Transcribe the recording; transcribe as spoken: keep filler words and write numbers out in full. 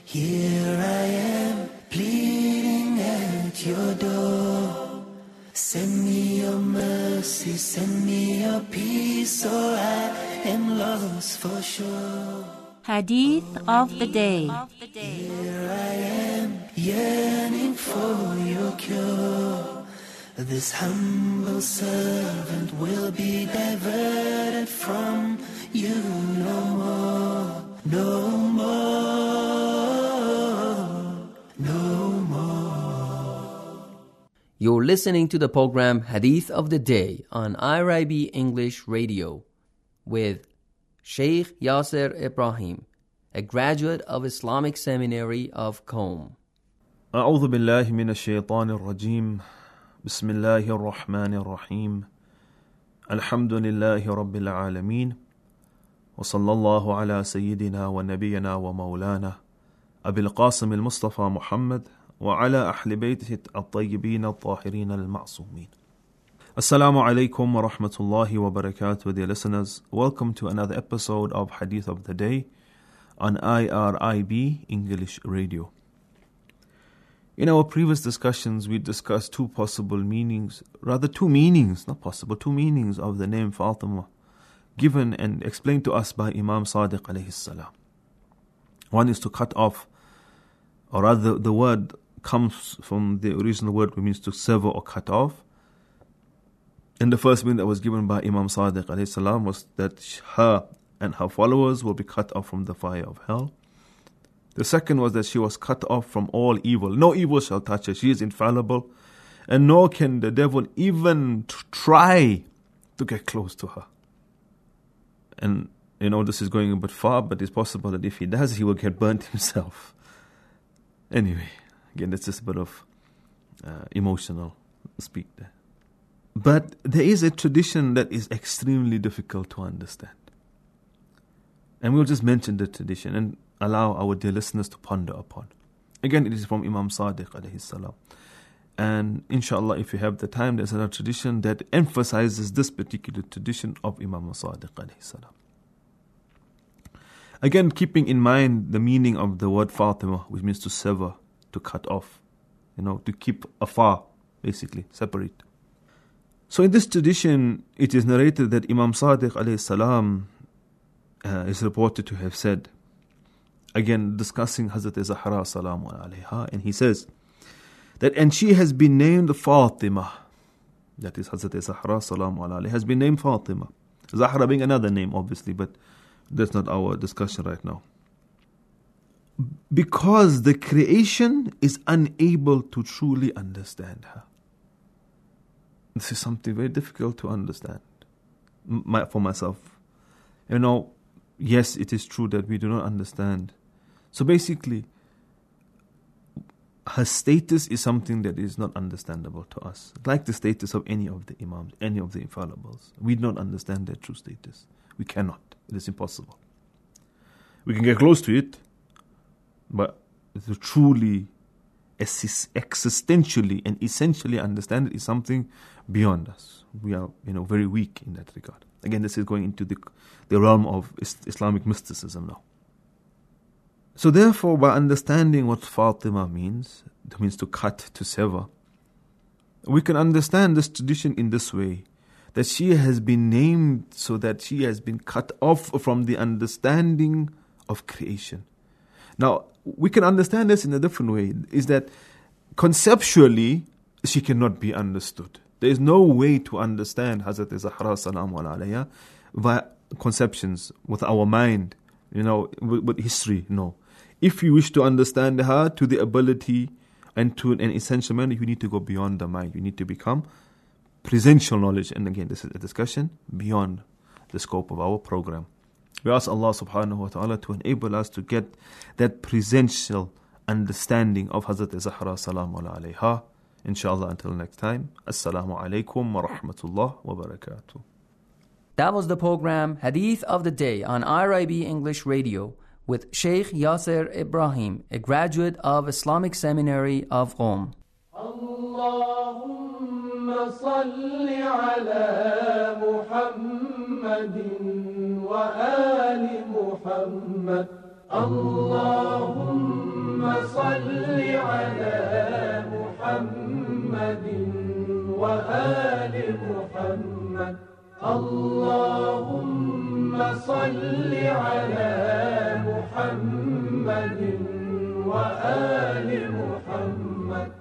Here I am, pleading at your door. Send me your mercy, send me your peace, or I am lost for sure. Hadith of the Day. Here I am, yearning for your cure. This humble servant will be diverted from you no more, no more, no more. You're listening to the program Hadith of the Day on I R I B English Radio with Sheikh Yasser Ibrahim, a graduate of Islamic Seminary of Qom. أعوذ بالله من الشيطان الرجيم. بسم الله الرحمن الرحيم. الحمد لله رب العالمين. وصلى الله على سيدنا ونبينا ومولانا أبي القاسم المصطفى محمد وعلى أهل بيته الطيبين الطاهرين المعصومين. Assalamu alaikum wa rahmatullahi wa barakatuh, dear listeners. Welcome to another episode of Hadith of the Day on I R I B English Radio. In our previous discussions, we discussed two possible meanings, rather two meanings, not possible, two meanings of the name Fatima, given and explained to us by Imam Sadiq alayhi salam. One is to cut off, or rather the word comes from the original word which means to sever or cut off. And the first meaning that was given by Imam Sadiq alayhi salam was that her and her followers will be cut off from the fire of hell. The second was that she was cut off from all evil. No evil shall touch her. She is infallible, and nor can the devil even try to get close to her. And you know, this is going a bit far, but it's possible that if he does, he will get burnt himself. Anyway, again, that's just a bit of uh, emotional speak there. But there is a tradition that is extremely difficult to understand. And we'll just mention the tradition and allow our dear listeners to ponder upon. Again, it is from Imam Sadiq alayhi salam. And inshallah, if you have the time, there's another tradition that emphasizes this particular tradition of Imam Sadiq alayhi salam. Again, keeping in mind the meaning of the word Fatima, which means to sever, to cut off, you know, to keep afar, basically, separate. So in this tradition, it is narrated that Imam Sadiq alayhi salam uh, is reported to have said, again discussing Hazrat Zahra salamu alayha, and he says that, and she has been named Fatima, that is Hazrat Zahra salamu alayha has been named Fatima. Zahra being another name, obviously, but that's not our discussion right now. Because the creation is unable to truly understand her. This is something very difficult to understand My, for myself. You know, yes, it is true that we do not understand. So basically, her status is something that is not understandable to us. Like the status of any of the Imams, any of the infallibles. We do not understand their true status. We cannot. It is impossible. We can get close to it, but to truly, existentially and essentially understand it is something beyond us. We are, you know, very weak in that regard. Again, this is going into the, the realm of Islamic mysticism now. So therefore, by understanding what Fatima means, it means to cut, to sever, we can understand this tradition in this way, that she has been named so that she has been cut off from the understanding of creation. Now, we can understand this in a different way, is that conceptually, she cannot be understood. There is no way to understand Hazrat Zahra salamu alayha via conceptions, with our mind, you know, with, with history, no. If you wish to understand her to the ability and to an essential manner, you need to go beyond the mind. You need to become presential knowledge. And again, this is a discussion beyond the scope of our program. We ask Allah subhanahu wa ta'ala to enable us to get that presential understanding of Hazrat Zahra salamu alayha. Inshallah, until next time. Assalamu alaikum wa rahmatullah wa barakatuh. That was the program Hadith of the Day on I R I B English Radio with Sheikh Yasser Ibrahim, a graduate of Islamic Seminary of Qom. Allahumma salli ala Muhammadin wa ali Muhammad. Allahumma صل على محمد وآل محمد اللهم صل على محمد وآل محمد